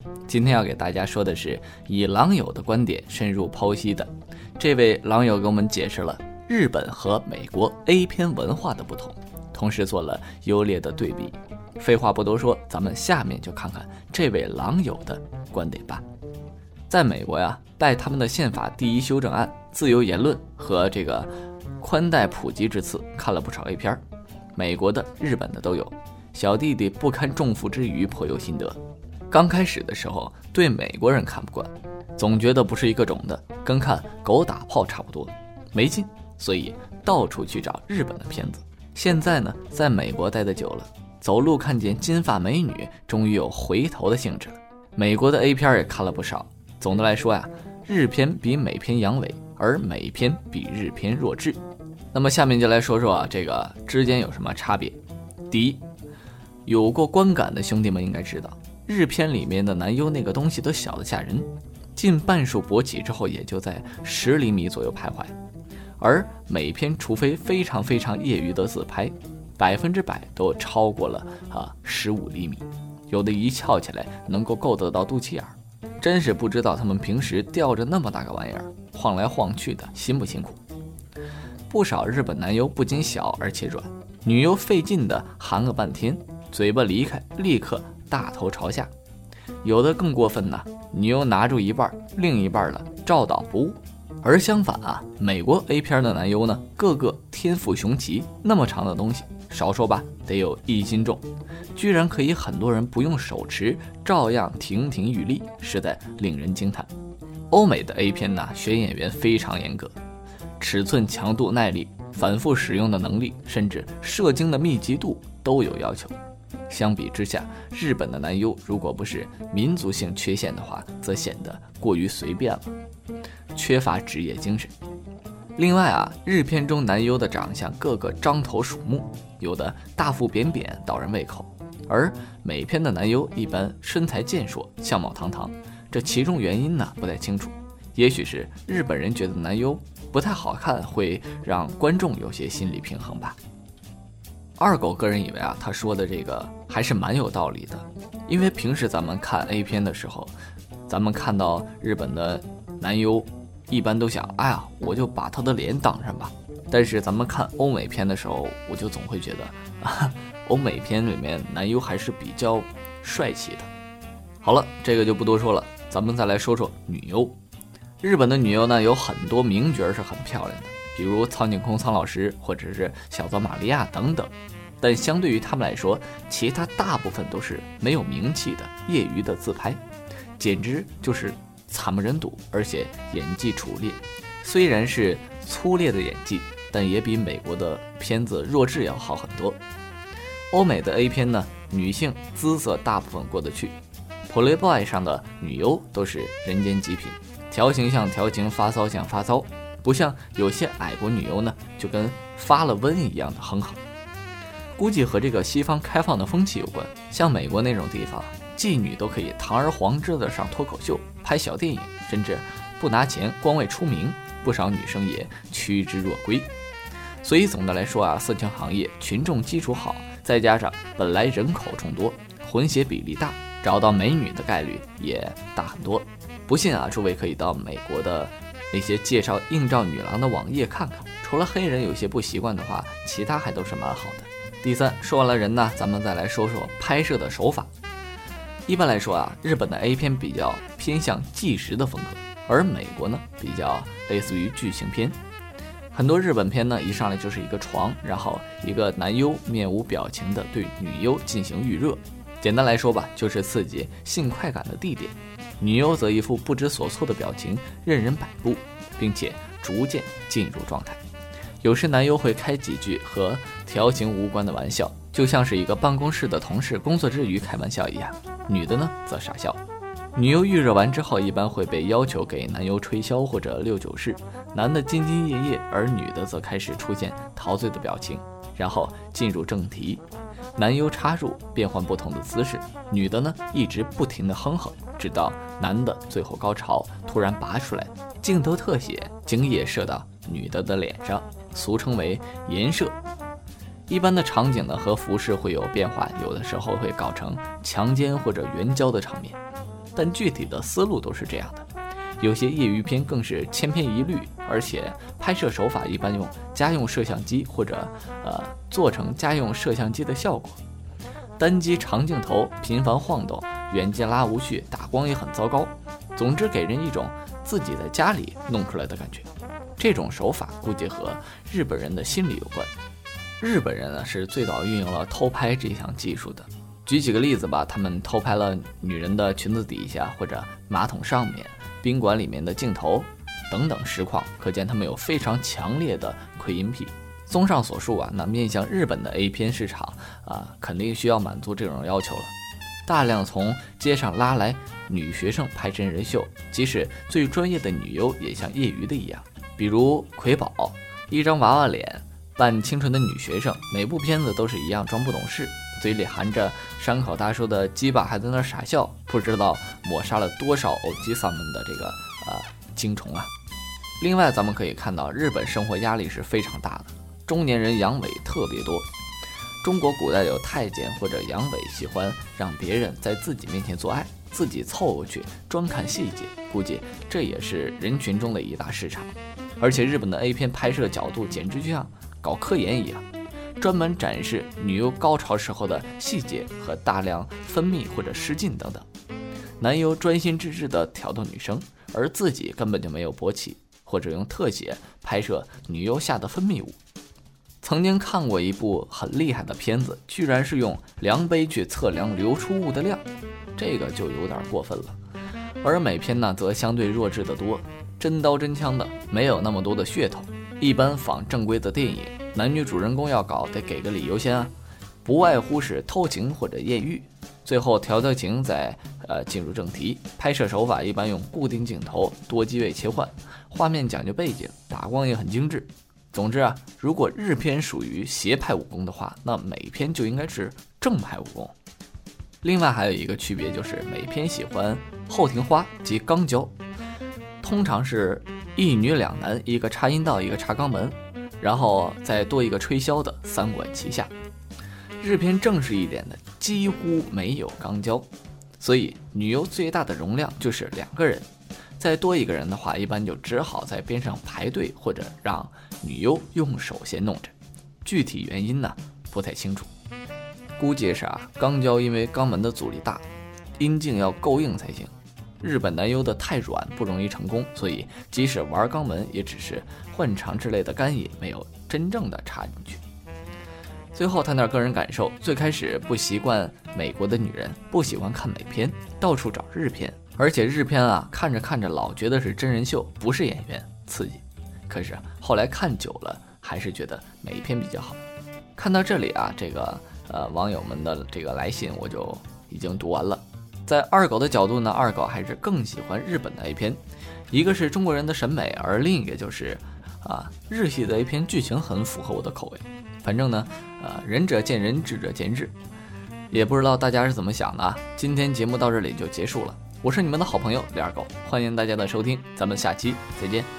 今天要给大家说的是以郎友的观点深入剖析的。这位郎友给我们解释了日本和美国 A 片文化的不同，同时做了优劣的对比。废话不多说，咱们下面就看看这位郎友的观点吧。在美国呀，拜他们的宪法第一修正案、自由言论和这个宽带普及之赐，看了不少 A 片，美国的、日本的都有。小弟弟不堪重负之余，颇有心得。刚开始的时候，对美国人看不惯，总觉得不是一个种的，跟看狗打炮差不多，没劲，所以到处去找日本的片子。现在呢，在美国待得久了，走路看见金发美女，终于有回头的兴致了。美国的 A 片也看了不少。总的来说呀，日片比美片阳痿，而美片比日片弱智。那么下面就来说说这个之间有什么差别。第一，有过观感的兄弟们应该知道，日片里面的男优那个东西都小得吓人，近半束勃起之后也就在10厘米左右徘徊，而美片除非非常非常业余的自拍，100%都超过了15厘米，有的一翘起来能够够得到肚脐眼，真是不知道他们平时吊着那么大个玩意儿晃来晃去的辛不辛苦。不少日本男优不仅小而且软，女优费劲的含个半天，嘴巴离开立刻大头朝下。有的更过分呢，女优拿住一半，另一半了照倒不误。而相反啊，美国 A 片的男优呢，个个天赋雄奇，那么长的东西少说吧得有1斤重，居然可以很多人不用手持照样亭亭玉立，实在令人惊叹。欧美的 A 片呢，选演员非常严格，尺寸、强度、耐力、反复使用的能力，甚至射精的密集度都有要求。相比之下，日本的男优如果不是民族性缺陷的话，则显得过于随便了，缺乏职业精神。另外啊，日片中男优的长相个个獐头鼠目，有的大腹扁扁倒人胃口，而美片的男优一般身材健硕，相貌堂堂。这其中原因呢不太清楚，也许是日本人觉得男优不太好看，会让观众有些心理平衡吧。二狗个人以为啊，他说的这个还是蛮有道理的，因为平时咱们看 A 片的时候，咱们看到日本的男优一般都想，哎呀，我就把他的脸挡上吧。但是咱们看欧美片的时候，我就总会觉得欧美片里面男优还是比较帅气的。好了，这个就不多说了，咱们再来说说女优。日本的女优呢，有很多名角是很漂亮的，比如苍井空苍老师，或者是小泽玛利亚等等。但相对于他们来说，其他大部分都是没有名气的业余的自拍，简直就是惨不忍睹，而且演技楚劣。虽然是粗劣的演技，但也比美国的片子弱智要好很多。欧美的 A 片呢，女性姿色大部分过得去， Playboy 上的女优都是人间极品，调情像调情，发骚像发骚，不像有些矮国女优呢，就跟发了瘟一样的哼哼。估计和这个西方开放的风气有关，像美国那种地方，妓女都可以堂而皇之的上脱口秀、拍小电影，甚至不拿钱光为出名，不少女生也趋之若归。所以总的来说啊，色情行业群众基础好，再加上本来人口众多，混血比例大，找到美女的概率也大很多。不信啊，诸位可以到美国的那些介绍映照女郎的网页看看，除了黑人有些不习惯的话，其他还都是蛮好的。第三，说完了人呢，咱们再来说说拍摄的手法。一般来说啊，日本的 A 片比较偏向纪实的风格，而美国呢比较类似于剧情片。很多日本片呢一上来就是一个床，然后一个男优面无表情的对女优进行预热，简单来说吧，就是刺激性快感的地点。女优则一副不知所措的表情，任人摆布，并且逐渐进入状态。有时男优会开几句和调情无关的玩笑，就像是一个办公室的同事工作之余开玩笑一样，女的呢则傻笑。女优预热完之后，一般会被要求给男优吹箫或者六九式，男的兢兢业业，而女的则开始出现陶醉的表情，然后进入正题。男优插入，变换不同的姿势，女的呢一直不停地哼哼，直到男的最后高潮突然拔出来，镜头特写，精液射到女的的脸上，俗称为颜射。一般的场景呢和服饰会有变化，有的时候会搞成强奸或者援交的场面。 但具体的思路都是这样的。有些业余片更是千篇一律，而且拍摄手法一般用家用摄像机或者做成家用摄像机的效果，单机长镜头频繁晃动，远近拉无序，打光也很糟糕，总之给人一种自己在家里弄出来的感觉。这种手法估计和日本人的心理有关。日本人呢是最早运用了偷拍这项技术的。举几个例子吧，他们偷拍了女人的裙子底下或者马桶上面、宾馆里面的镜头等等实况，可见他们有非常强烈的窥淫癖。综上所述啊，那面向日本的 A 片市场肯定需要满足这种要求了。大量从街上拉来女学生拍真人秀，即使最专业的女优也像业余的一样。比如葵宝，一张娃娃脸扮清纯的女学生，每部片子都是一样装不懂事，嘴里含着山口大叔的鸡巴还在那傻笑，不知道抹杀了多少欧吉桑们的这个精虫啊。另外咱们可以看到，日本生活压力是非常大的，中年人阳痿特别多。中国古代有太监或者阳痿喜欢让别人在自己面前做爱，自己凑过去专看细节，估计这也是人群中的一大市场。而且日本的 A 片拍摄角度简直就像搞科研一样，专门展示女优高潮时候的细节和大量分泌或者失禁等等。男优专心致志地挑逗女生，而自己根本就没有勃起，或者用特写拍摄女优下的分泌物。曾经看过一部很厉害的片子，居然是用量杯去测量流出物的量，这个就有点过分了。而美片呢，则相对弱智得多，真刀真枪的，没有那么多的噱头。一般仿正规的电影，男女主人公要搞得给个理由先啊，不外乎是偷情或者艳遇，最后调情再进入正题。拍摄手法一般用固定镜头，多机位切换，画面讲究背景，打光也很精致。总之啊，如果日片属于邪派武功的话，那美片就应该是正派武功。另外还有一个区别，就是美片喜欢后庭花及肛交，通常是一女两男，一个插阴道，一个插肛门，然后再多一个吹箫的，三管齐下。日片正式一点的几乎没有肛交，所以女优最大的容量就是2个人，再多一个人的话，一般就只好在边上排队，或者让女优用手先弄着。具体原因呢，不太清楚。估计是肛交因为肛门的阻力大，阴茎要够硬才行。日本男优的太软不容易成功，所以即使玩肛门，也只是换肠之类的干瘾，没有真正的插进去。最后谈点个人感受，最开始不习惯美国的女人，不喜欢看美片，到处找日片，而且日片看着看着老觉得是真人秀，不是演员，刺激。可是后来看久了，还是觉得美片比较好。看到这里这个网友们的这个来信我就已经读完了。在二狗的角度呢，二狗还是更喜欢日本的 A 片，一个是中国人的审美，而另一个就是日系的 A 片剧情很符合我的口味。反正呢仁者见仁，智者见智，也不知道大家是怎么想的今天节目到这里就结束了，我是你们的好朋友李二狗，欢迎大家的收听，咱们下期再见。